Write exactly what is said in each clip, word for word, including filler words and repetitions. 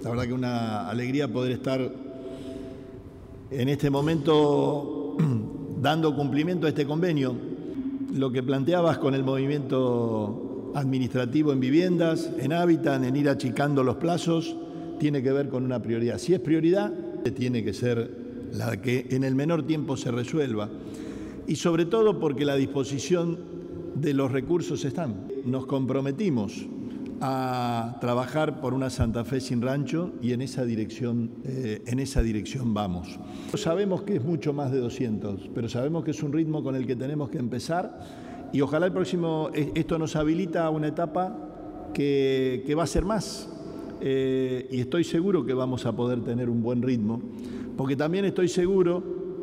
La verdad que una alegría poder estar en este momento dando cumplimiento a este convenio. Lo que planteabas con el movimiento administrativo en viviendas, en hábitat, en ir achicando los plazos, tiene que ver con una prioridad. Si es prioridad, tiene que ser la que en el menor tiempo se resuelva. Y sobre todo porque la disposición de los recursos están. Nos comprometimos a trabajar por una Santa Fe sin rancho y en esa dirección, eh, en esa dirección vamos. Sabemos que es mucho más de doscientos, pero sabemos que es un ritmo con el que tenemos que empezar y ojalá el próximo, esto nos habilita a una etapa que, que va a ser más. Eh, y estoy seguro que vamos a poder tener un buen ritmo, porque también estoy seguro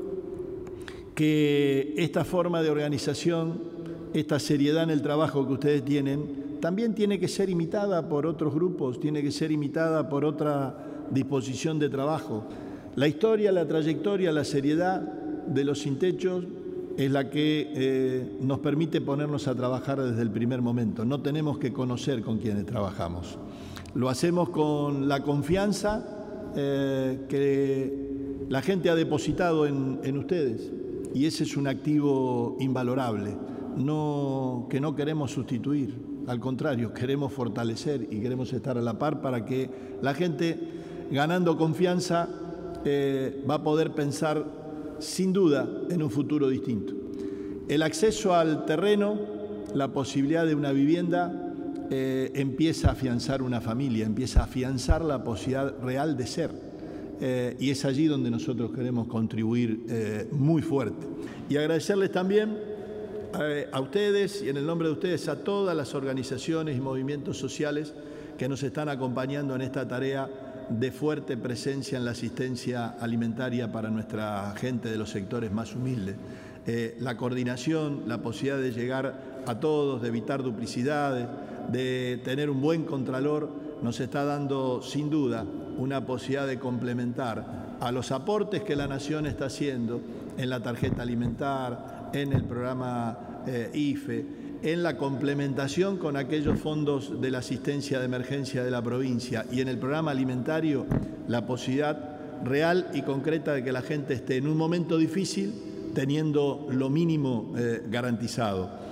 que esta forma de organización, esta seriedad en el trabajo que ustedes tienen, también tiene que ser imitada por otros grupos, tiene que ser imitada por otra disposición de trabajo. La historia, la trayectoria, la seriedad de los sin techos es la que eh, nos permite ponernos a trabajar desde el primer momento. No tenemos que conocer con quienes trabajamos. Lo hacemos con la confianza eh, que la gente ha depositado en, en ustedes y ese es un activo invalorable, no, que no queremos sustituir. Al contrario, queremos fortalecer y queremos estar a la par para que la gente, ganando confianza, eh, va a poder pensar sin duda en un futuro distinto. El acceso al terreno, la posibilidad de una vivienda, eh, empieza a afianzar una familia, empieza a afianzar la posibilidad real de ser. Eh, y es allí donde nosotros queremos contribuir eh, muy fuerte. Y agradecerles también a ustedes y en el nombre de ustedes a todas las organizaciones y movimientos sociales que nos están acompañando en esta tarea de fuerte presencia en la asistencia alimentaria para nuestra gente de los sectores más humildes. Eh, la coordinación, la posibilidad de llegar a todos, de evitar duplicidades, de tener un buen contralor, nos está dando sin duda una posibilidad de complementar a los aportes que la Nación está haciendo en la tarjeta alimentar, en el programa eh, I F E, en la complementación con aquellos fondos de la asistencia de emergencia de la provincia y en el programa alimentario, la posibilidad real y concreta de que la gente esté en un momento difícil teniendo lo mínimo eh, garantizado.